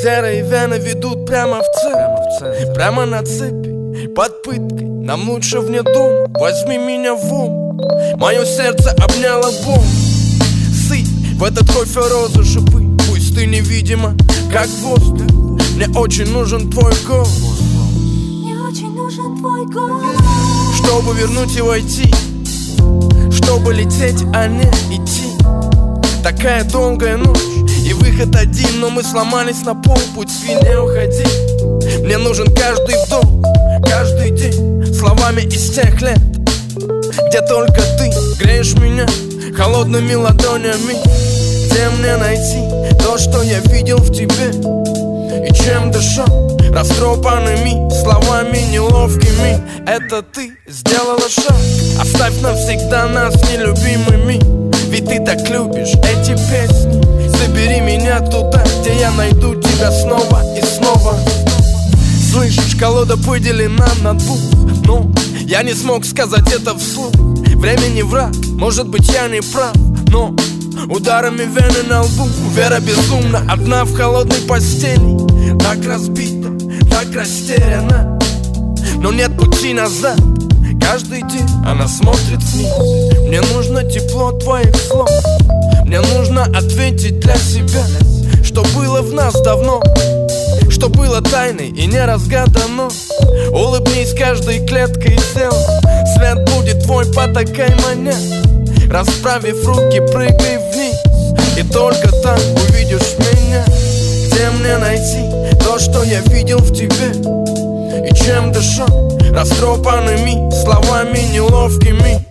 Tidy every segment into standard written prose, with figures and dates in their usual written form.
Серые вены ведут прямо в цель, прямо на цепи, под пыткой. Нам лучше вне дома, возьми меня в ум. Мое сердце обняло боль. Сыпь в этот кофе розы шипы. Пусть ты невидима, как воздух. Мне очень нужен твой голос. Мне очень нужен твой голос. Чтобы вернуть и войти, чтобы лететь, а не идти. Такая долгая ночь и выход один, но мы сломались на полпути. Не уходи. Мне нужен каждый вдох, каждый день, словами из тех лет, где только ты греешь меня холодными ладонями. Где мне найти то, что я видел в тебе, и чем дышал растрепанными словами неловкими? Это ты сделала шаг. Оставь навсегда нас нелюбимыми, ведь ты так любишь эти песни. Забери меня туда, где я найду тебя снова и снова. Слышишь, колода поделена на двух, но я не смог сказать это вслух. Время не враг, может быть я не прав, но ударами вены на лбу вера безумна, одна в холодной постели. Так разбита, так растеряна, но нет пути назад. Каждый день она смотрит вниз. Мне нужно тепло твоих слов. Мне нужно ответить для себя, что было в нас давно, что было тайной и не разгадано. Улыбнись каждой клеткой тела, свет будет твой, потакай мне. Расправив руки, прыгай вниз, и только там увидишь меня. Где мне найти то, что я видел в тебе, и чем дышал растрепанными словами неловкими?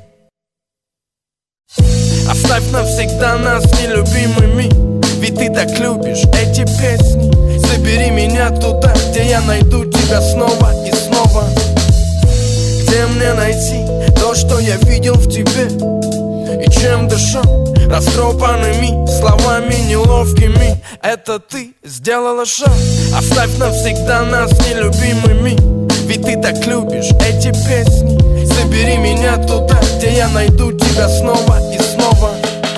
Оставь навсегда нас нелюбимыми, ведь ты так любишь эти песни. Забери меня туда, где я найду тебя снова и снова. Где мне найти то, что я видел в тебе, и чем дышал растрепанными словами неловкими? Это ты сделала шаг. Оставь навсегда нас нелюбимыми, ведь ты так любишь эти песни. Забери меня туда, где я найду тебя снова и снова.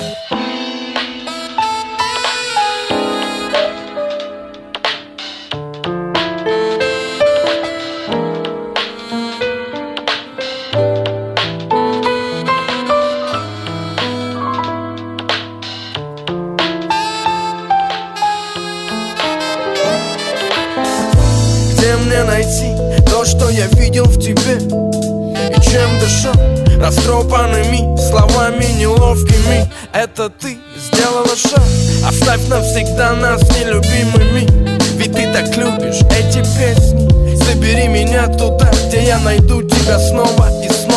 Где мне найти то, что я видел в тебе, и чем дышал растрепанными словами неловкими? Это ты сделала шаг. Оставь навсегда нас нелюбимыми, ведь ты так любишь эти песни. Забери меня туда, где я найду тебя снова и снова.